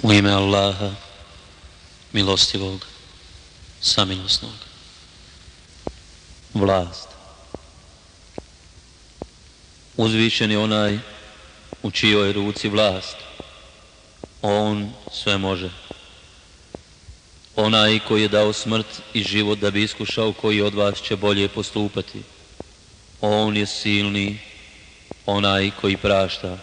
U ime Allaha, milostivog, samilosnog. Vlast. Uzvišen je onaj u čijoj ruci vlast. On sve može. Onaj koji je dao smrt i život da bi iskušao koji od vas će bolje postupati. On je silni, onaj koji prašta.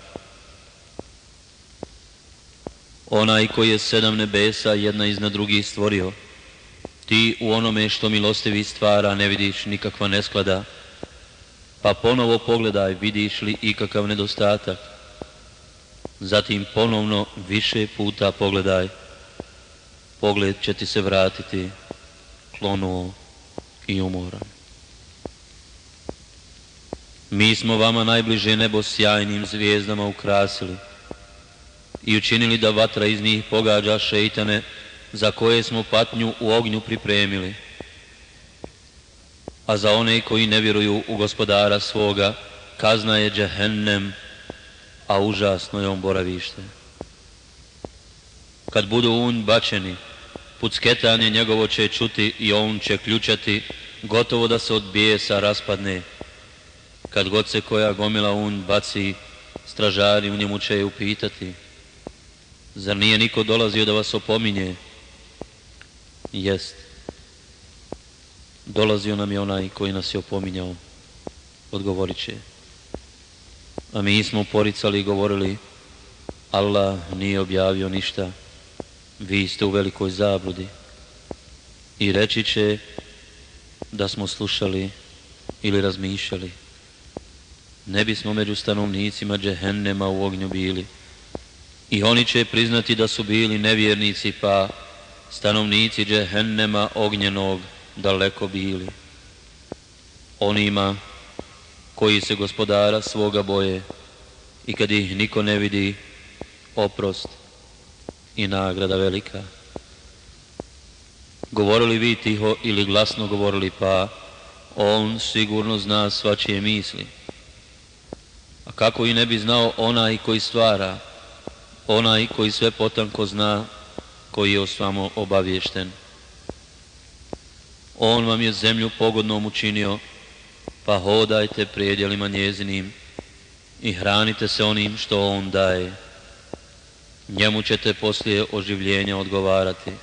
Onaj koji je 7 nebesa jedna iznad drugih stvorio. Ti u onome što milostivi stvara ne vidiš nikakva nesklada, pa ponovo pogledaj vidiš li ikakav nedostatak. Zatim ponovno više puta pogledaj. Pogled će ti se vratiti klonuo i umoran. Mi smo vama najbliže nebo sjajnim zvijezdama ukrasili i učinili da vatra iz njih pogađa šeitane za koje smo patnju u ognju pripremili. A za one koji ne vjeruju u gospodara svoga kazna je džehennem, a užasno je on boravište. Kad budu u njega bačeni, pucketanje njegovo će čuti i on će ključati, gotovo da se od bijesa raspadne. Kad god se koja gomila u njega baci, stražari u njemu će je upitati: zar nije niko dolazio da vas opominje? Jest. Dolazio nam je onaj koji nas je opominjao, odgovorit će. A mi smo poricali i govorili: Allah nije objavio ništa, vi ste u velikoj zabludi. I reći će da smo slušali ili razmišljali, ne bismo među stanovnicima džehennema u ognju bili. I oni će priznati da su bili nevjernici, pa stanovnici džehennema ognjenog daleko bili. Onima koji se gospodara svoga boje i kad ih niko ne vidi, oprost i nagrada velika. Govorili vi tiho ili glasno govorili, pa on sigurno zna svačije misli. A kako i ne bi znao onaj koji stvara, onaj koji sve potanko zna, koji je o svemu obaviješten. On vam je zemlju pogodnom učinio, pa hodajte predjelima njezinim i hranite se onim što on daje. Njemu ćete poslije oživljenja odgovarati.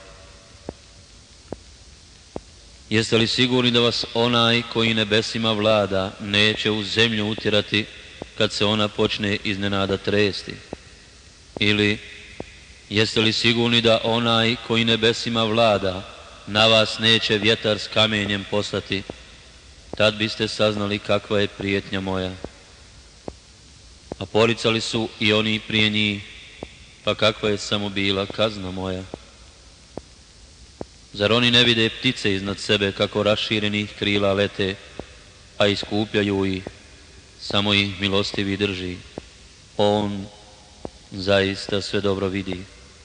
Jeste li sigurni da vas onaj koji nebesima vlada neće u zemlju utjerati kad se ona počne iznenada tresti? Ili jeste li sigurni da onaj koji nebesima vlada na vas neće vjetar s kamenjem poslati? Tad biste saznali kakva je prijetnja moja. A poricali su i oni prije njih, pa kakva je samo bila kazna moja. Zar oni ne vide ptice iznad sebe kako raširenih krila lete, a iskupljaju ih, samo ih milostivi drži. On zaista sve dobro vidi.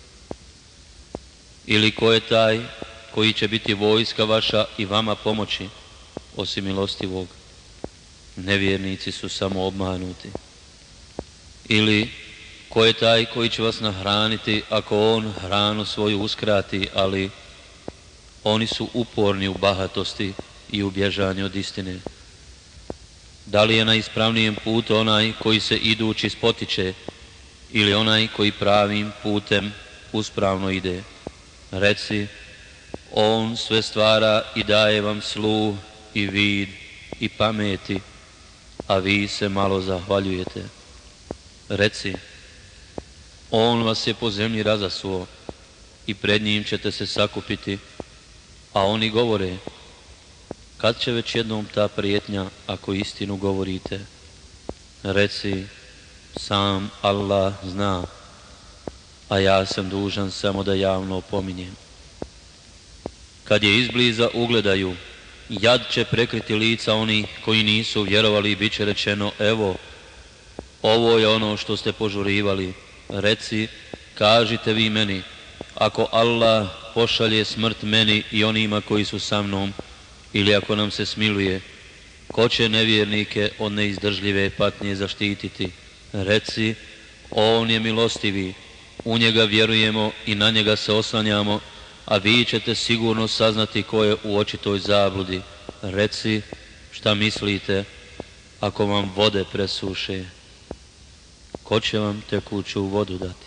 Ili ko je taj koji će biti vojska vaša i vama pomoći, osim milostivog? Nevjernici su samo obmanuti. Ili ko je taj koji će vas nahraniti ako on hranu svoju uskrati, ali oni su uporni u bahatosti i u bježanju od istine. Da li je na ispravnijem putu onaj koji se idući spotiče ili onaj koji pravim putem uspravno ide? Reci, on sve stvara i daje vam sluh i vid i pameti, a vi se malo zahvaljujete. Reci, on vas je po zemlji razasuo i pred njim ćete se sakupiti, a oni govore: kad će već jednom ta prijetnja ako istinu govorite? Reci, sam Allah zna, a ja sam dužan samo da javno opominjem. Kad je izbliza ugledaju, jad će prekriti lica onih koji nisu vjerovali i bit će rečeno: evo, ovo je ono što ste požurivali. Reci, kažite vi meni, ako Allah pošalje smrt meni i onima koji su sa mnom, ili ako nam se smiluje, ko će nevjernike od neizdržljive patnje zaštititi? Reci, on je milostivi, u njega vjerujemo i na njega se oslanjamo, a vi ćete sigurno saznati ko je u očitoj zabludi. Reci šta mislite ako vam vode presuše, ko će vam tekuću vodu dati?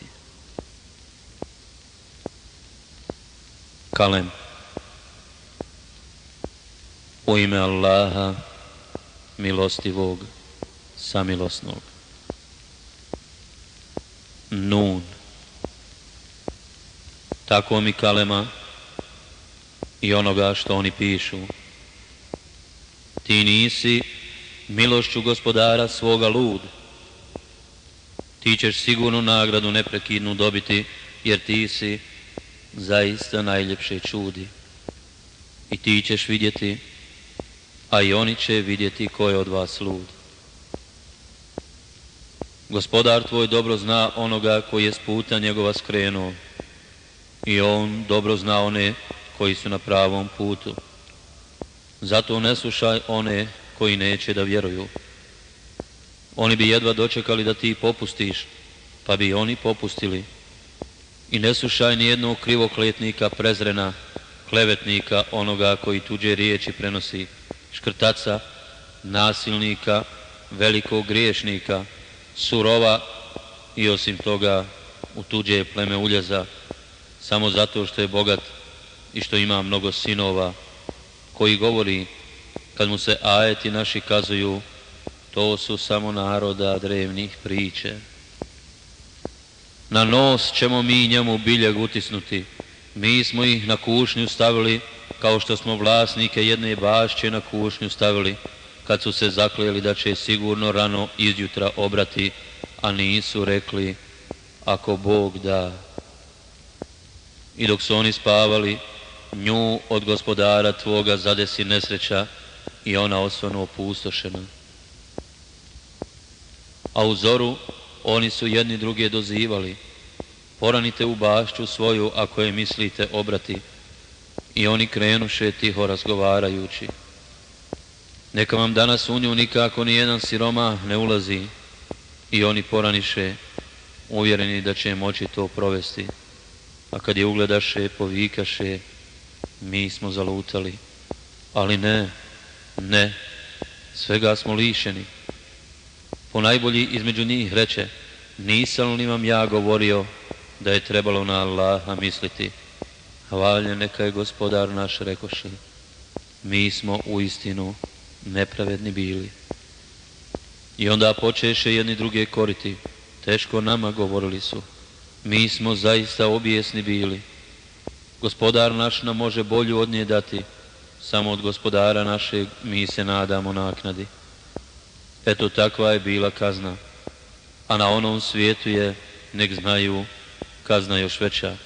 Kalem. U ime Allaha, milostivog, samilosnog. Nun. Tako mi kalema i onoga što oni pišu. Ti nisi milošću gospodara svoga lud. Ti ćeš sigurno nagradu neprekidnu dobiti, jer ti si zaista najljepše čudi. I ti ćeš vidjeti, a i oni će vidjeti ko je od vas lud. Gospodar tvoj dobro zna onoga koji je s puta njegova skrenuo, i on dobro zna one koji su na pravom putu. Zato ne slušaj one koji neće da vjeruju. Oni bi jedva dočekali da ti popustiš, pa bi oni popustili. I ne slušaj nijednog krivokletnika, prezrena, klevetnika, onoga koji tuđe riječi prenosi, škrtaca, nasilnika, velikog griješnika, surova i osim toga u tuđe pleme uljaza, samo zato što je bogat i što ima mnogo sinova, koji govori, kad mu se ajeti naši kazuju, to su samo naroda drevnih priče. Na nos ćemo mi njemu biljeg utisnuti, mi smo ih na kušnju stavili, kao što smo vlasnike jedne bašće na kušnju stavili, kad su se zaklijeli da će sigurno rano izjutra obrati, a nisu rekli, ako Bog da. I dok su oni spavali, nju od gospodara tvoga zadesi nesreća i ona osvanu opustošena. A u zoru oni su jedni druge dozivali, poranite u bašću svoju ako je mislite obrati, i oni krenuše tiho razgovarajući. Neka vam danas u nju nikako ni jedan siromah ne ulazi, i oni poraniše, uvjereni da će moći to provesti. A kad je ugledaše, povikaše, mi smo zalutali. Ali ne, svega smo lišeni. Ponajbolji između njih reče, nisam li vam ja govorio da je trebalo na Allaha misliti? Hvaljen neka je gospodar naš, rekoše, mi smo uistinu nepravedni bili. I onda počeše jedni druge koriti, teško nama, govorili su, mi smo zaista obijesni bili. Gospodar naš nam može bolju od nje dati, samo od gospodara našeg mi se nadamo naknadi. Eto, takva je bila kazna, a na onom svijetu je, nek znaju, kazna još veća.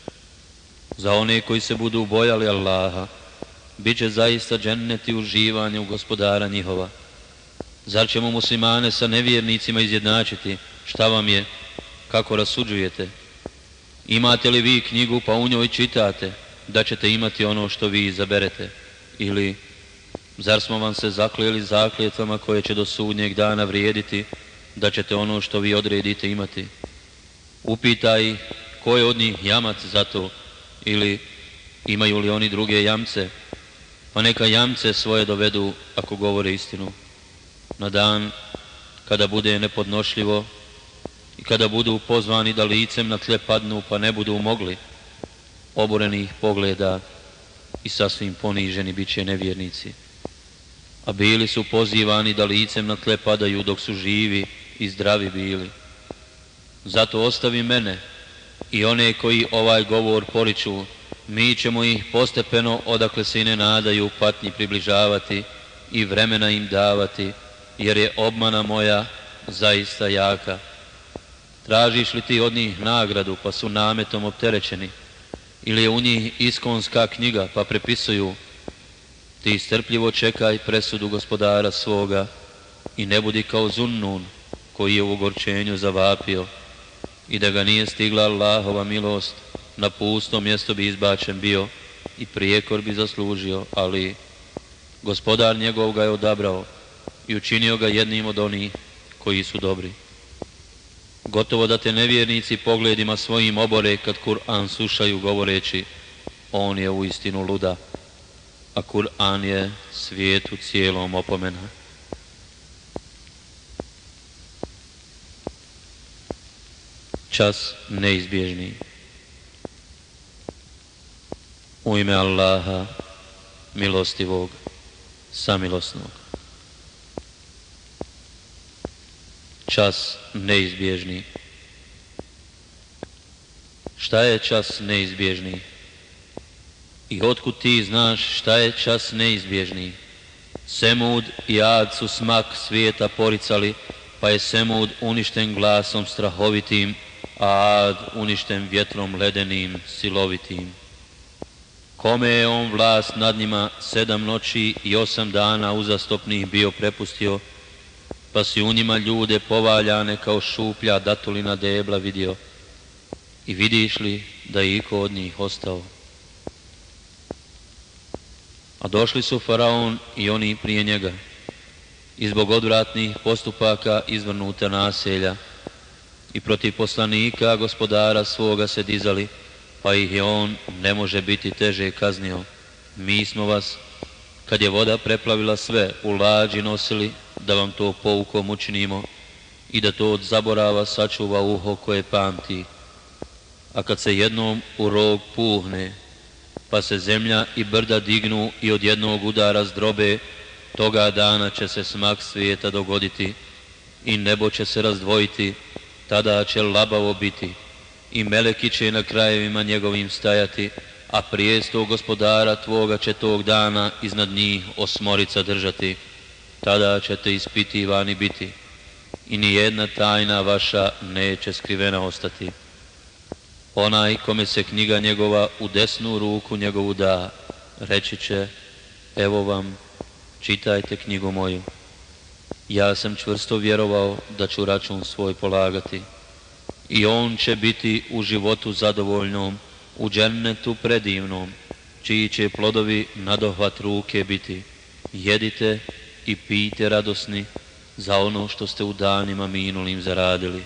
Za one koji se budu bojali Allaha, bit će zaista dženneti uživanje u gospodara njihova. Zar ćemo muslimane sa nevjernicima izjednačiti? Šta vam je? Kako rasuđujete? Imate li vi knjigu pa u njoj čitate da ćete imati ono što vi izaberete? Ili zar smo vam se zaklijeli zakljetvama koje će do sudnjeg dana vrijediti da ćete ono što vi odredite imati? Upitaj ko je od njih jamac za to, ili imaju li oni druge jamce, pa neka jamce svoje dovedu ako govore istinu. Na dan kada bude nepodnošljivo i kada budu pozvani da licem na tle padnu pa ne budu mogli, oborenih pogleda i sasvim poniženi bit će nevjernici. A bili su pozivani da licem na tle padaju dok su živi i zdravi bili. Zato ostavi mene i one koji ovaj govor poriču, mi ćemo ih postepeno odakle se i ne nadaju patnji približavati i vremena im davati, jer je obmana moja zaista jaka. Tražiš li ti od njih nagradu pa su nametom opterećeni, ili je u njih iskonska knjiga pa prepisuju? Ti strpljivo čekaj presudu gospodara svoga i ne budi kao Zunnun koji je u ogorčenju zavapio, i da ga nije stigla Allahova milost, na pusto mjesto bi izbačen bio i prijekor bi zaslužio, ali gospodar njegov ga je odabrao i učinio ga jednim od onih koji su dobri. Gotovo da te nevjernici pogledima svojim obore kad Kur'an slušaju govoreći on je uistinu luda, a Kur'an je svijetu cijelom opomena. Čas neizbježni. U ime Allaha, milostivog, samilosnog. Čas neizbježni. Šta je čas neizbježni? I otkud ti znaš šta je čas neizbježni? Semud i Ad su smak svijeta poricali, pa je Semud uništen glasom strahovitim, a Ad uništen vjetrom ledenim, silovitim. Kome je on vlast nad njima 7 noći i 8 dana uzastopnih bio prepustio, pa si u njima ljude povaljane kao šuplja datulina debla vidio. I vidiš li da je iko od njih ostao? A došli su Faraon i oni prije njega, i zbog odvratnih postupaka izvrnuta naselja, i protiv poslanika gospodara svoga se dizali, pa ih je on ne može biti teže kaznio. Mi smo vas, kad je voda preplavila sve, u lađi nosili, da vam to poukom učinimo i da to od zaborava sačuva uho koje pamti. A kad se jednom u rog puhne, pa se zemlja i brda dignu i od jednog udara zdrobe, toga dana će se smak svijeta dogoditi i nebo će se razdvojiti, tada će labavo biti i meleki će na krajevima njegovim stajati, a prijestol gospodara tvoga će tog dana iznad njih osmorica držati. Tada ćete ispitivani biti i nijedna tajna vaša neće skrivena ostati. Onaj kome se knjiga njegova u desnu ruku njegovu da, reći će, evo vam, čitajte knjigu moju. Ja sam čvrsto vjerovao da ću račun svoj polagati. I on će biti u životu zadovoljnom, u džennetu predivnom, čiji će plodovi nadohvat ruke biti. Jedite i pijte radosni za ono što ste u danima minulim zaradili.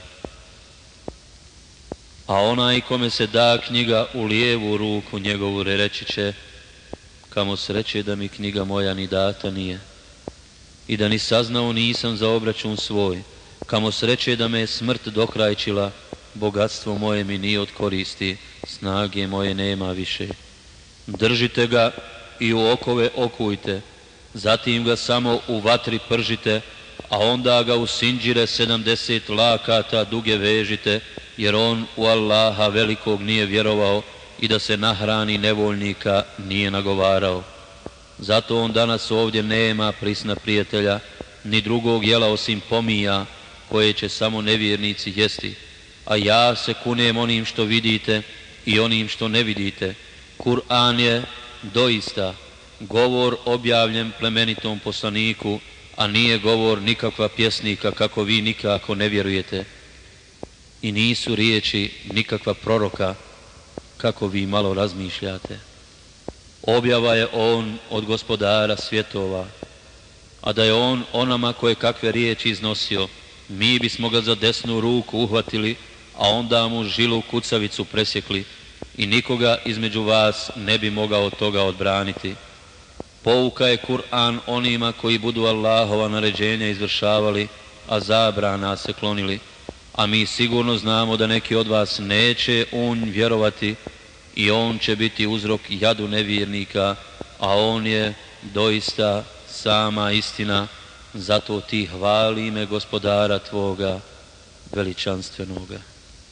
A onaj kome se da knjiga u lijevu ruku njegovu reći će, kamo sreće da mi knjiga moja ni data nije i da ni saznao nisam za obračun svoj, kamo sreće da me je smrt dokrajčila, bogatstvo moje mi nije od koristi, snage moje nema više. Držite ga i u okove okujte, zatim ga samo u vatri pržite, a onda ga u sinđire 70 lakata duge vežite, jer on u Allaha velikog nije vjerovao i da se nahrani nevoljnika nije nagovarao. Zato on danas ovdje nema prisna prijatelja, ni drugog jela osim pomija, koje će samo nevjernici jesti. A ja se kunem onim što vidite i onim što ne vidite. Kur'an je doista govor objavljen plemenitom poslaniku, a nije govor nikakva pjesnika kako vi nikako ne vjerujete. I nisu riječi nikakva proroka kako vi malo razmišljate. Objava je on od gospodara svjetova, a da je on onama koje kakve riječi iznosio, mi bismo ga za desnu ruku uhvatili, a onda mu žilu kucavicu presjekli i nikoga između vas ne bi mogao od toga odbraniti. Pouka je Kur'an onima koji budu Allahova naređenja izvršavali, a zabrana se klonili, a mi sigurno znamo da neki od vas neće u nj vjerovati i on će biti uzrok jadu nevjernika, a on je doista sama istina, zato ti hvali ime gospodara tvoga veličanstvenoga.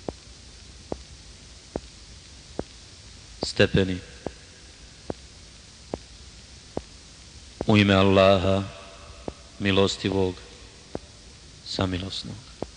Stepeni. U ime Allaha, milostivog, samilosnog.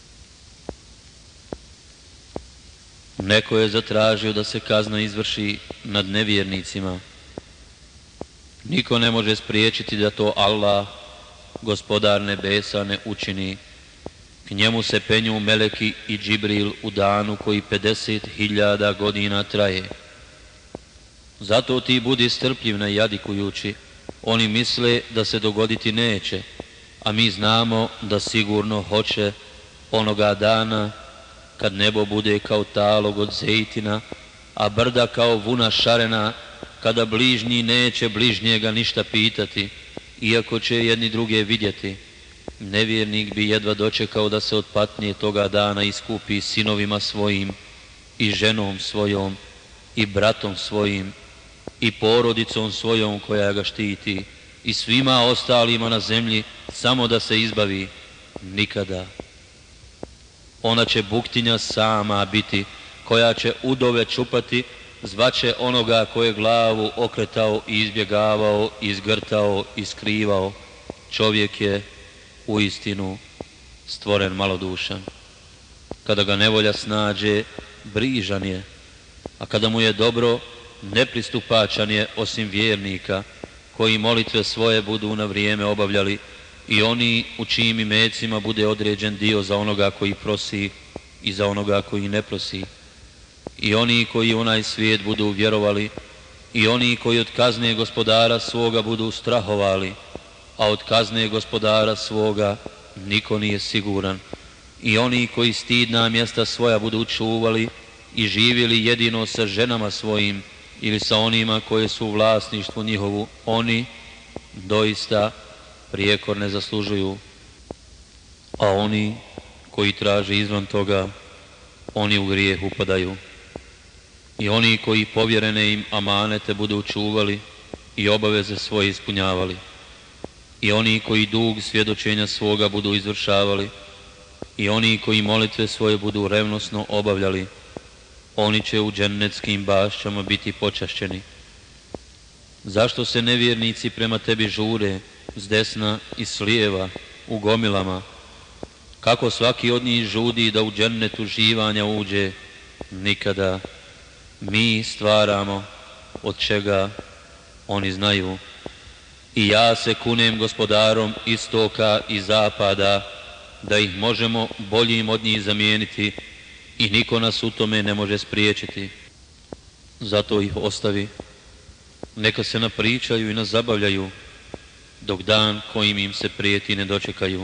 Neko je zatražio da se kazna izvrši nad nevjernicima. Niko ne može spriječiti da to Allah, gospodar nebesa, ne učini. K njemu se penju meleki i Džibril u danu koji 50.000 godina traje. Zato ti budi strpljiv najadikujući. Oni misle da se dogoditi neće, a mi znamo da sigurno hoće onoga dana kad nebo bude kao talog od zejtina, a brda kao vuna šarena, kada bližnji neće bližnjega ništa pitati, iako će jedni druge vidjeti. Nevjernik bi jedva dočekao da se od patnje toga dana iskupi sinovima svojim i ženom svojom i bratom svojim i porodicom svojom koja ga štiti i svima ostalima na zemlji, samo da se izbavi. Nikada. Ona će buktinja sama biti, koja će udove čupati, zvaće onoga koje glavu okretao i izbjegavao, izgrtao i skrivao. Čovjek je uistinu stvoren malodušan. Kada ga nevolja snađe, brižan je, a kada mu je dobro, nepristupačan je osim vjernika, koji molitve svoje budu na vrijeme obavljali i oni u čijim imecima bude određen dio za onoga koji prosi i za onoga koji ne prosi. I oni koji onaj svijet budu vjerovali i oni koji od kazne gospodara svoga budu strahovali, a od kazne gospodara svoga niko nije siguran. I oni koji stidna mjesta svoja budu čuvali i živjeli jedino sa ženama svojim ili sa onima koje su u vlasništvu njihovu, oni doista prijekor ne zaslužuju. A oni koji traže izvan toga, oni u grijeh upadaju. I oni koji povjerene im amanete budu čuvali i obaveze svoje ispunjavali. I oni koji dug svjedočenja svoga budu izvršavali. I oni koji molitve svoje budu revnosno obavljali. Oni će u džennetskim bašćama biti počašćeni. Zašto se nevjernici prema tebi žure s desna i s lijeva u gomilama? Kako svaki od njih žudi da u džennetu živanja uđe? Nikada. Mi stvaramo od čega oni znaju. I ja se kunem gospodarom istoka i zapada da ih možemo boljim od njih zamijeniti i niko nas u tome ne može spriječiti. Zato ih ostavi. Neka se napričaju i nazabavljaju dok dan kojim im se prijeti ne dočekaju.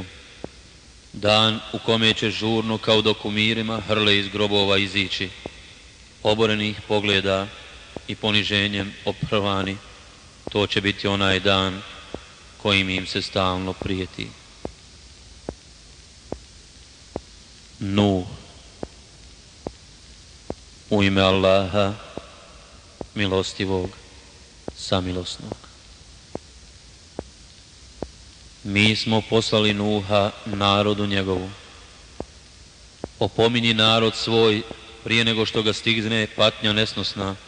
Dan u kome će žurno kao dok u mirima hrle iz grobova izići, oborenih pogleda i poniženjem oprvani. To će biti onaj dan kojim im se stalno prijeti. Nuh. U ime Allaha, milostivog, samilosnog. Mi smo poslali Nuha narodu njegovu. Opominji narod svoj prije nego što ga stigne patnja nesnosna.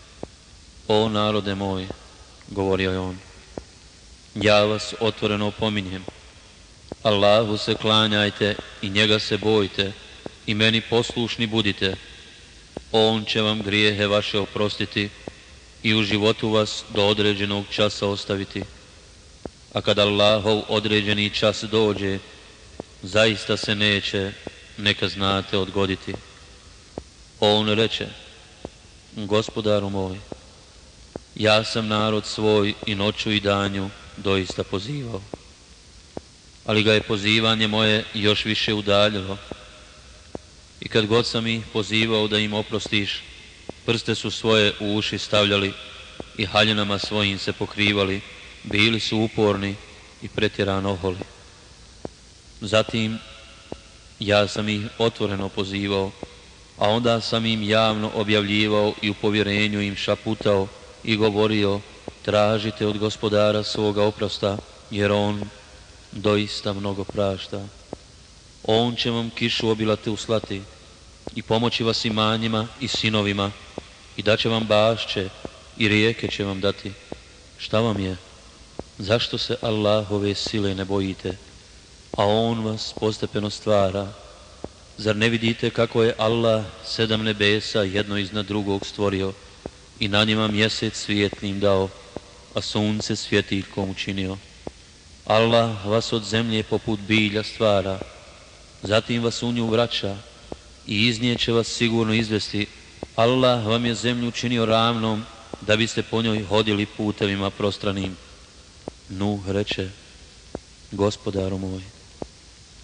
O narode moj, govorio je on, ja vas otvoreno opominjem. Allahu se klanjajte i njega se bojte i meni poslušni budite. On će vam grijehe vaše oprostiti i u životu vas do određenog časa ostaviti. A kad Allahov određeni čas dođe, zaista se neće, neka znate, odgoditi. On reče, gospodaru moj, ja sam narod svoj i noću i danju doista pozivao. Ali ga je pozivanje moje još više udaljilo. I kad god sam ih pozivao da im oprostiš, prste su svoje u uši stavljali i haljinama svojim se pokrivali, bili su uporni i pretjerano oholi. Zatim ja sam ih otvoreno pozivao, a onda sam im javno objavljivao i u povjerenju im šaputao i govorio, tražite od gospodara svoga oprosta, jer on doista mnogo prašta. On će vam kišu obilate uslati i pomoći vas imanjima i sinovima i daće vam bašće i rijeke će vam dati. Šta vam je? Zašto se Allahove sile ne bojite? A on vas postepeno stvara. Zar ne vidite kako je Allah 7 nebesa jedno iznad drugog stvorio i na njima mjesec svijetlim dao, a sunce svjetiljkom učinio? Allah vas od zemlje poput bilja stvara, zatim vas u nju vraća i iz nje će vas sigurno izvesti. Allah vam je zemlju učinio ravnom da biste po njoj hodili putevima prostranim. Nuh reče, gospodaru moj,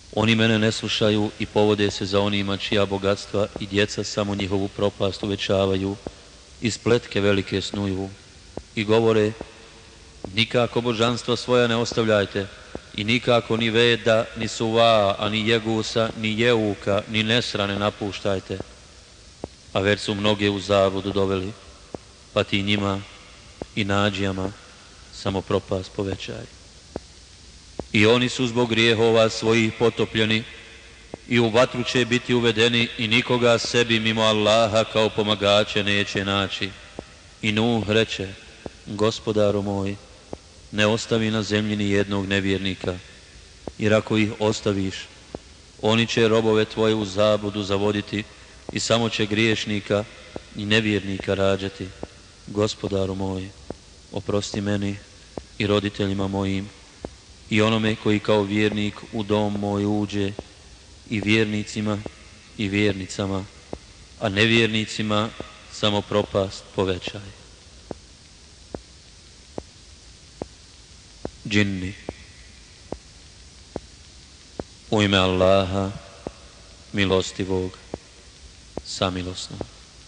Oni mene ne slušaju i povode se za onima čija bogatstva i djeca samo njihovu propast uvećavaju i spletke velike snuju i govore: nikako božanstva svoja ne ostavljajte i nikako ni Veda, ni Suvaa, a ni Jegusa, ni Jeuka, ni Nesra ne napuštajte. A već su mnoge u zabludu doveli, pa ti njima i nađijama samo propast povećaj. I oni su zbog grijehova svojih potopljeni i u vatru će biti uvedeni i nikoga sebi mimo Allaha kao pomagače neće naći. I Nuh reče: Gospodaru moj, ne ostavi na zemlji ni jednog nevjernika, jer ako ih ostaviš, oni će robove tvoje u zabludu zavoditi i samo će griješnika i nevjernika rađati. Gospodaru moj, oprosti meni i roditeljima mojim i onome koji kao vjernik u dom moj uđe, i vjernicima i vjernicama, a nevjernicima samo propast povećaj. Džinni. U ime Allaha, milostivog, samilosnog.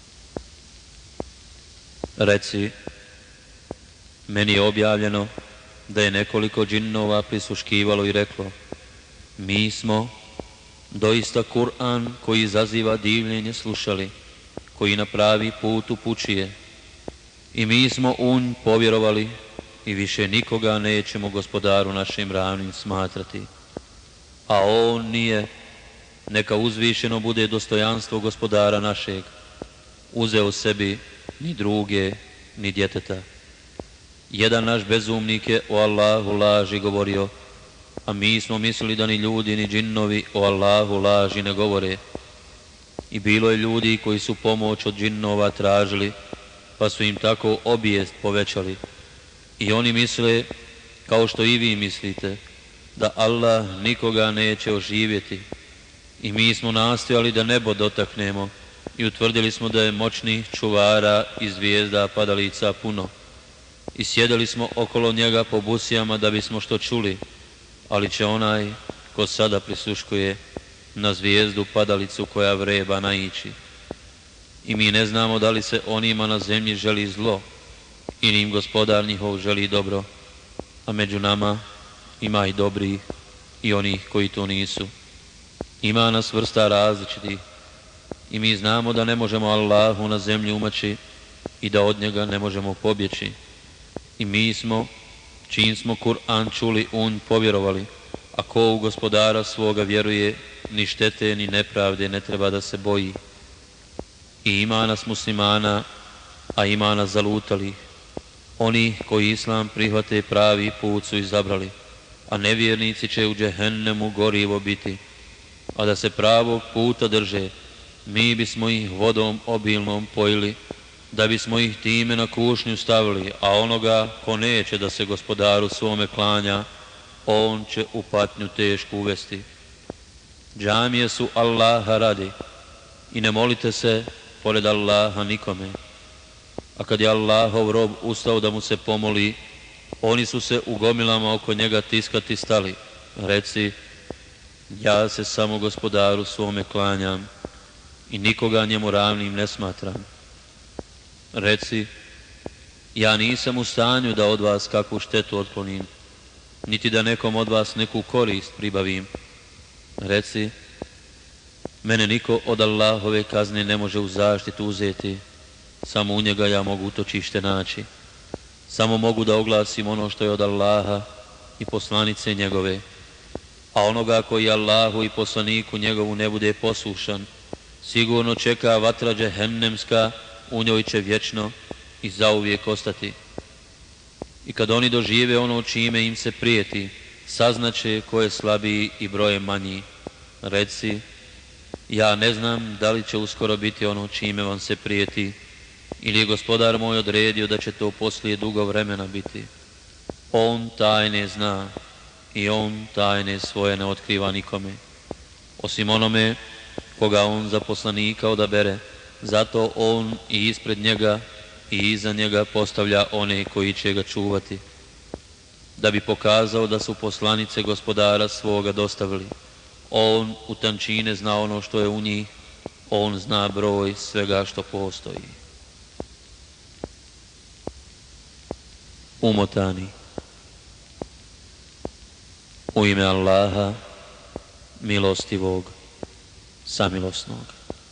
Reci, meni je objavljeno da je nekoliko džinnova prisluškivalo i reklo: mi smo doista Kur'an koji izaziva divljenje slušali, koji na pravi put upućuje, i mi smo u nj povjerovali i više nikoga nećemo gospodaru našim ravnim smatrati. A on nije, neka uzvišeno bude dostojanstvo gospodara našeg, uzeo sebi ni druge ni djeteta. Jedan naš bezumnik je o Allahu laži govorio, a mi smo mislili da ni ljudi ni džinnovi o Allahu laži ne govore. I bilo je ljudi koji su pomoć od džinnova tražili, pa su im tako obijest povećali. I oni misle, kao što i vi mislite, da Allah nikoga neće oživjeti. I mi smo nastojali da nebo dotaknemo i utvrdili smo da je moćnih čuvara i zvijezda padalica puno. I sjedili smo okolo njega po busijama da bismo što čuli, ali će onaj ko sada prisluškuje na zvijezdu padalicu koja vreba naići. I mi ne znamo da li se onima na zemlji želi zlo ili im gospodar njihov želi dobro, a među nama ima i dobrih i onih koji to nisu. Ima nas vrsta različitih i mi znamo da ne možemo Allahu na zemlji umaći i da od njega ne možemo pobjeći. I mi smo, čim smo Kur'an čuli, u nj povjerovali, a ko u gospodara svoga vjeruje, ni štete ni nepravde ne treba da se boji. I ima nas muslimana, a ima nas zalutalih. Oni koji islam prihvate pravi put su izabrali, a nevjernici će u džehennemu gorivo biti. A da se pravog puta drže, mi bismo ih vodom obilnom pojili, da bismo ih time na kušnju stavili, a onoga ko neće da se gospodaru svome klanja, on će u patnju tešku uvesti. Džamije su Allaha radi i ne molite se pored Allaha nikome. A kad je Allahov rob ustao da mu se pomoli, oni su se u gomilama oko njega tiskati stali. Reci, ja se samo gospodaru svome klanjam i nikoga njemu ravnim ne smatram. Reci, ja nisam u stanju da od vas kakvu štetu otklonim, niti da nekom od vas neku korist pribavim. Reci, mene niko od Allahove kazne ne može u zaštitu uzeti, samo u njega ja mogu utočište naći. Samo mogu da oglasim ono što je od Allaha i poslanice njegove, a onoga koji Allahu i poslaniku njegovu ne bude poslušan, sigurno čeka vatra džehennemska, u njoj će vječno i zauvijek ostati. I kad oni dožive ono čime im se prijeti, saznaće ko je slabiji i brojem manji. Reci, ja ne znam da li će uskoro biti ono čime vam se prijeti, ili je gospodar moj odredio da će to poslije dugo vremena biti. On tajne zna i on tajne svoje ne otkriva nikome, osim onome koga on za poslanika odabere. Zato on i ispred njega i iza njega postavlja one koji će ga čuvati, da bi pokazao da su poslanice gospodara svoga dostavili. On u tančine zna ono što je u njih, on zna broj svega što postoji. Umotani. U ime Allaha, milostivog, samilosnog.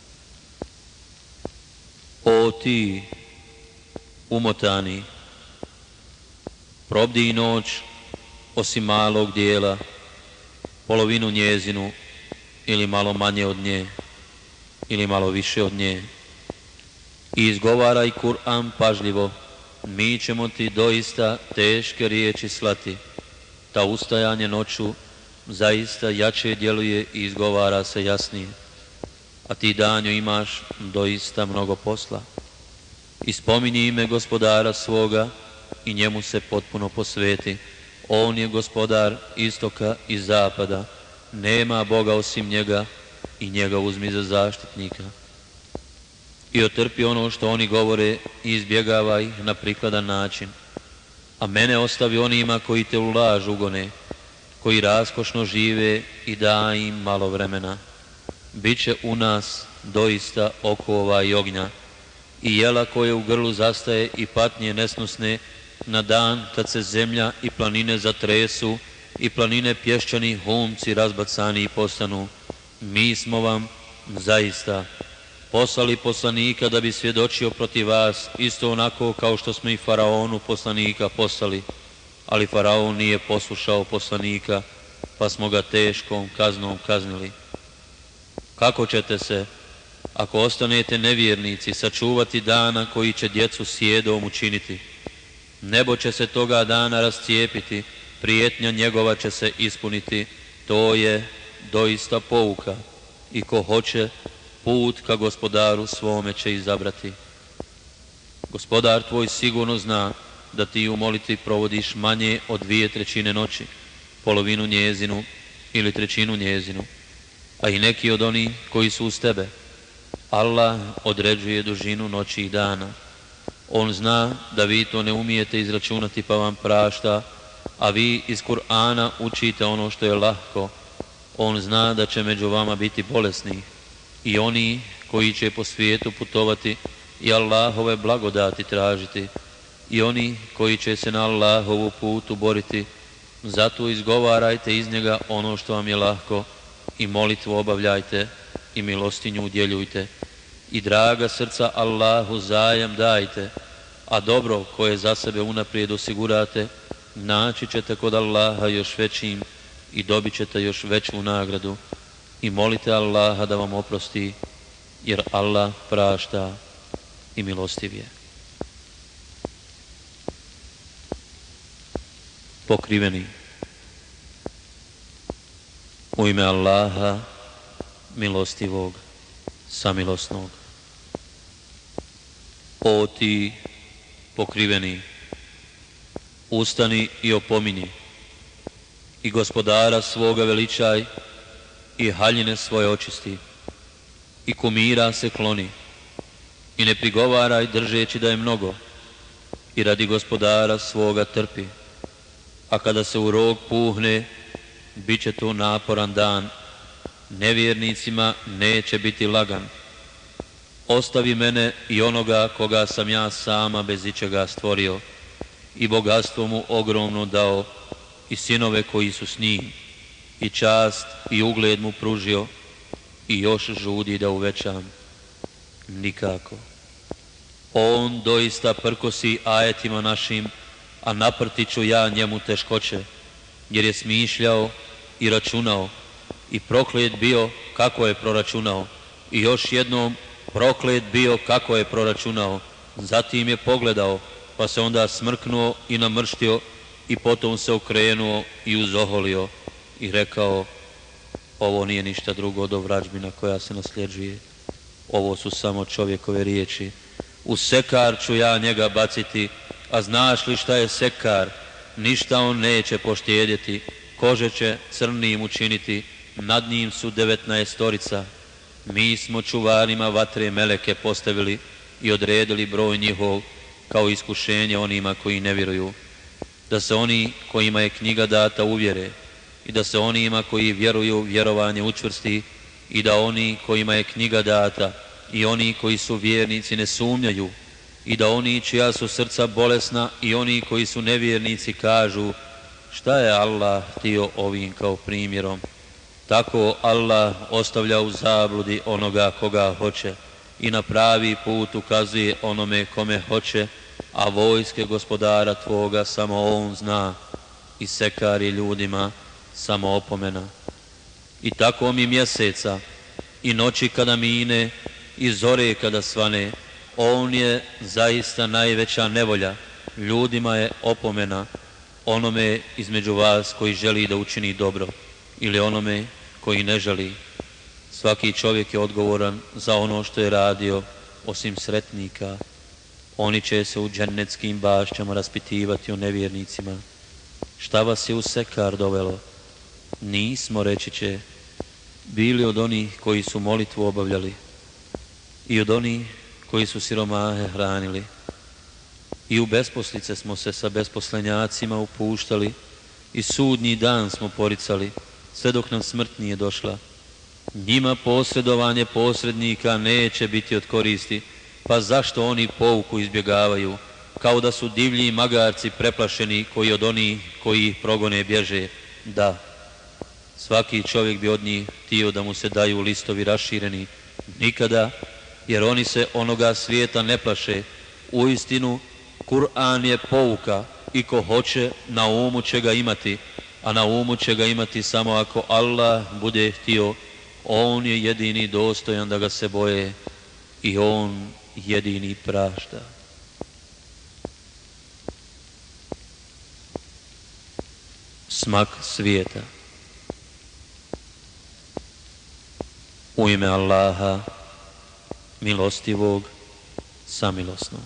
O ti, umotani, probdi noć osim malog dijela, polovinu njezinu ili malo manje od nje, ili malo više od nje. I izgovaraj Kur'an pažljivo, mi ćemo ti doista teške riječi slati. Ta ustajanje noću zaista jače djeluje i izgovara se jasnije. A ti danju imaš doista mnogo posla. I spominji ime gospodara svoga i njemu se potpuno posveti. On je gospodar istoka i zapada. Nema Boga osim njega i njega uzmi za zaštitnika. I otrpi ono što oni govore i izbjegavaj na prikladan način. A mene ostavi onima koji te u laž ugone, koji raskošno žive i daj im malo vremena. Biće u nas doista okova i ognja i jela koje u grlu zastaje i patnje nesnosne na dan kad se zemlja i planine zatresu i planine pješčani humci razbacani i postanu. Mi smo vam zaista poslali poslanika da bi svjedočio protiv vas, isto onako kao što smo i Faraonu poslanika poslali, ali Faraon nije poslušao poslanika, pa smo ga teškom kaznom kaznili. Kako ćete se, ako ostanete nevjernici, sačuvati dana koji će djecu sjedom učiniti? Nebo će se toga dana rascijepiti, prijetnja njegova će se ispuniti, to je doista pouka i ko hoće, put ka gospodaru svome će izabrati. Gospodar tvoj sigurno zna da ti u molitvi provodiš manje od 2/3 noći, polovinu njezinu ili 1/3 njezinu, a i neki od onih koji su uz tebe. Allah određuje dužinu noći i dana. On zna da vi to ne umijete izračunati pa vam prašta, a vi iz Kur'ana učite ono što je lahko. On zna da će među vama biti bolesni i oni koji će po svijetu putovati i Allahove blagodati tražiti i oni koji će se na Allahovu putu boriti. Zato izgovarajte iz njega ono što vam je lahko i molitvu obavljajte i milostinju udjeljujte i draga srca Allahu zajam dajte, a dobro koje za sebe unaprijed osigurate naći ćete kod Allaha još većim i dobit ćete još veću nagradu. I molite Allaha da vam oprosti, jer Allah prašta i milostiv je. Pokriveni. U ime Allaha, milostivog, samilosnog. O ti pokriveni, ustani i opominji i gospodara svoga veličaj i haljine svoje očisti i kumira se kloni i ne prigovaraj držeći da je mnogo i radi gospodara svoga trpi, a kada se u rog puhne bit će to naporan dan, nevjernicima neće biti lagan. Ostavi mene i onoga koga sam ja sama bez ičega stvorio i bogatstvo mu ogromno dao i sinove koji su s njim i čast i ugled mu pružio i još žudi da uvećam. Nikako. On doista prkosi ajetima našim, a naprtit ću ja njemu teškoće, jer je smišljao i računao i proklet bio kako je proračunao i još jednom proklet bio kako je proračunao. Zatim je pogledao, pa se onda smrknuo i namrštio i potom se okrenuo i uzoholio i rekao: ovo nije ništa drugo od vražbina koja se nasljeđuje. Ovo su samo čovjekove riječi. U sekar ću ja njega baciti, a znaš li šta je sekar? Ništa on neće poštedjeti, kože će crnim učiniti, nad njim su 19. Mi smo čuvarima vatre meleke postavili i odredili broj njihov kao iskušenje onima koji ne vjeruju, da se oni kojima je knjiga data uvjere i da se onima koji vjeruju vjerovanje učvrsti i da oni kojima je knjiga data i oni koji su vjernici ne sumnjaju i da oni čija su srca bolesna i oni koji su nevjernici kažu šta je Allah htio ovim kao primjerom. Tako Allah ostavlja u zabludi onoga koga hoće i na pravi put ukazuje onome kome hoće, a vojske gospodara tvoga samo on zna i sekari ljudima samo opomena. I tako mi mjeseca i noći kada mine i zore kada svane, on je zaista najveća nevolja, ljudima je opomena, onome između vas koji želi da učini dobro ili onome koji ne želi. Svaki čovjek je odgovoran za ono što je radio, osim sretnika. Oni će se u džennetskim bašćama raspitivati o nevjernicima. Šta vas je u sekar dovelo? Nismo, reći će, bili od onih koji su molitvu obavljali i od onih koji su siromahe hranili. I u besposlice smo se sa besposlenjacima upuštali i sudnji dan smo poricali, sve dok nam smrt nije došla. Njima posredovanje posrednika neće biti od koristi, pa zašto oni pouku izbjegavaju, kao da su divlji magarci preplašeni koji od onih koji ih progone bježe? Da, svaki čovjek bi od njih htio da mu se daju listovi rašireni, nikada, jer oni se onoga svijeta ne plaše. Uistinu, Kur'an je pouka i ko hoće na umu će ga imati, a na umu će ga imati samo ako Allah bude htio. On je jedini dostojan da ga se boje i on jedini prašta. Smak svijeta. U ime Allaha, milostivog, samilosnog.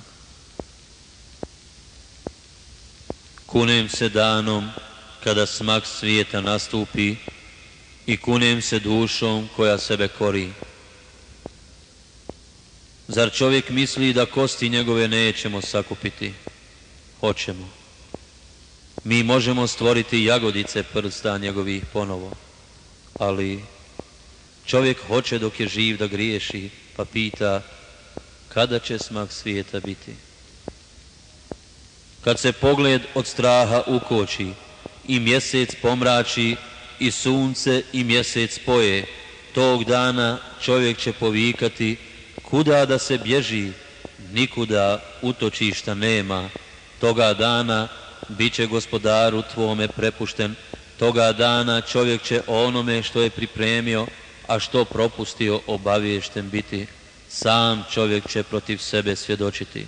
Kunem se danom kada smak svijeta nastupi i kunem se dušom koja sebe kori. Zar čovjek misli da kosti njegove nećemo sakupiti? Hoćemo. Mi možemo stvoriti jagodice prsta njegovih ponovo, ali čovjek hoće dok je živ da griješi, pa pita kada će smak svijeta biti. Kad se pogled od straha ukoči i mjesec pomrači i sunce i mjesec spoje, tog dana čovjek će povikati kuda da se bježi, nikuda utočišta nema. Toga dana bit će gospodaru tvome prepušten, toga dana čovjek će o onome što je pripremio, a što propustio obaviješten biti. Sam čovjek će protiv sebe svjedočiti.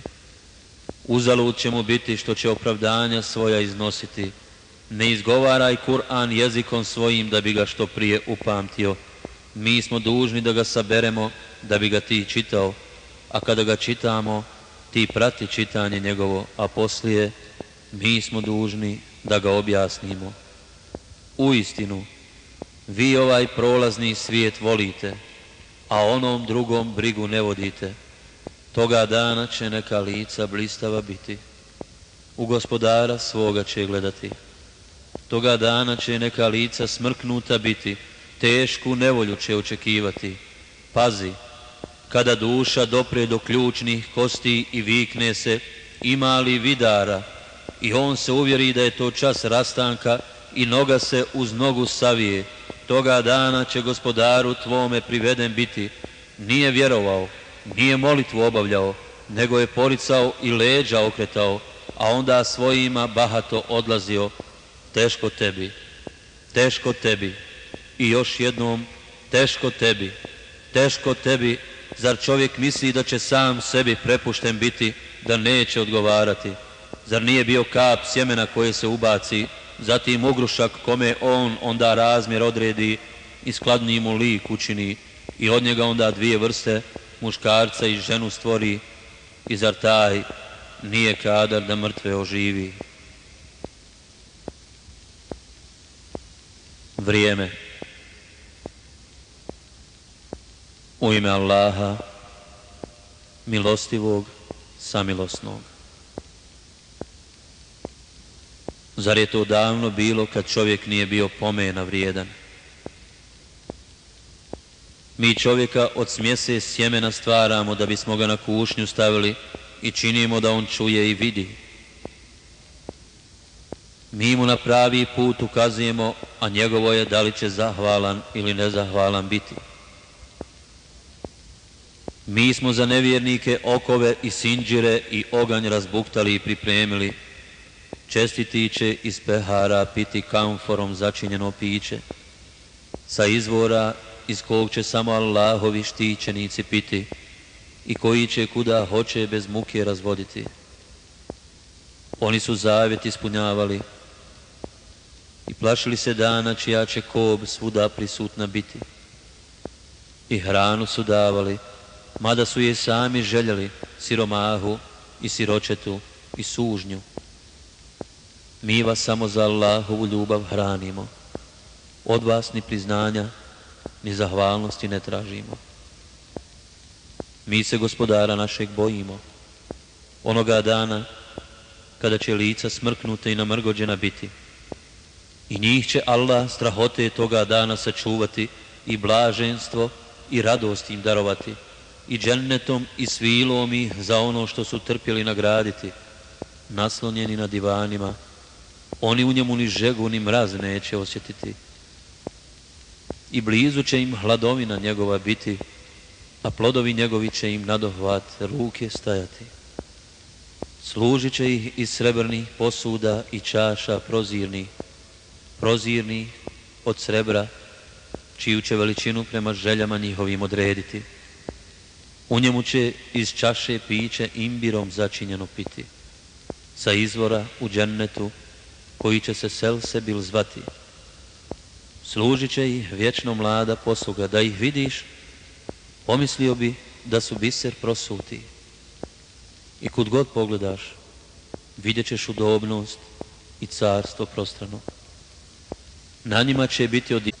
Uzalud će mu biti što će opravdanja svoja iznositi. Ne izgovaraj Kur'an jezikom svojim da bi ga što prije upamtio. Mi smo dužni da ga saberemo da bi ga ti čitao, a kada ga čitamo, ti prati čitanje njegovo, a poslije mi smo dužni da ga objasnimo. Uistinu, vi ovaj prolazni svijet volite, a onom drugom brigu ne vodite. Toga dana će neka lica blistava biti, u gospodara svoga će gledati. Toga dana će neka lica smrknuta biti, tešku nevolju će očekivati. Pazi, kada duša dopre do ključnih kosti i vikne se ima li vidara, i on se uvjeri da je to čas rastanka i noga se uz nogu savije, toga dana će gospodaru tvome priveden biti. Nije vjerovao, nije molitvu obavljao, nego je poricao i leđa okretao, a onda svojima bahato odlazio. Teško tebi, teško tebi i još jednom teško tebi, teško tebi. Zar čovjek misli da će sam sebi prepušten biti, da neće odgovarati? Zar nije bio kap sjemena koje se ubaci, zatim ugrušak kome on onda razmjer odredi i skladni mu lik učini i od njega onda dvije vrste, muškarca i ženu stvori, i zar taj nije kadar da mrtve oživi? Vrijeme. U ime Allaha, milostivog, samilosnog. Zar je to davno bilo kad čovjek nije bio pomena vrijedan? Mi čovjeka od smjese sjemena stvaramo da bismo ga na kušnju stavili i činimo da on čuje i vidi. Mi mu na pravi put ukazujemo, a njegovo je da li će zahvalan ili nezahvalan biti. Mi smo za nevjernike okove i sinđire i oganj razbuktali i pripremili. Čestiti će iz pehara piti kamforom začinjeno piće, sa izvora iz kog će samo Allahovi štićenici piti i koji će kuda hoće bez muke razvoditi. Oni su zavjet ispunjavali i plašili se dana čija će kob svuda prisutna biti. I hranu su davali, mada su je sami željeli, siromahu i siročetu i sužnju. Mi vas samo za Allahovu ljubav hranimo. Od vas ni priznanja, ni zahvalnosti ne tražimo. Mi se Gospodara našeg bojimo, onoga dana kada će lica smrknuta i namrgođena biti. I njih će Allah strahote toga dana sačuvati i blaženstvo i radost im darovati i džennetom i svilom ih za ono što su trpjeli nagraditi, naslonjeni na divanima. Oni u njemu ni žegu ni mraz neće osjetiti. I blizu će im hladovina njegova biti, a plodovi njegovi će im nadohvat ruke stajati. Služit će ih iz srebrnih posuda i čaša prozirnih od srebra, čiju će veličinu prema željama njihovim odrediti. U njemu će iz čaše piće imbirom začinjeno piti, sa izvora u džennetu, koji će se Selsebil zvati. Služit će ih vječno mlada posluga, da ih vidiš, pomislio bi da su biser prosuti. I kud god pogledaš, vidjet ćeš udobnost i carstvo prostrano. Na njima će biti od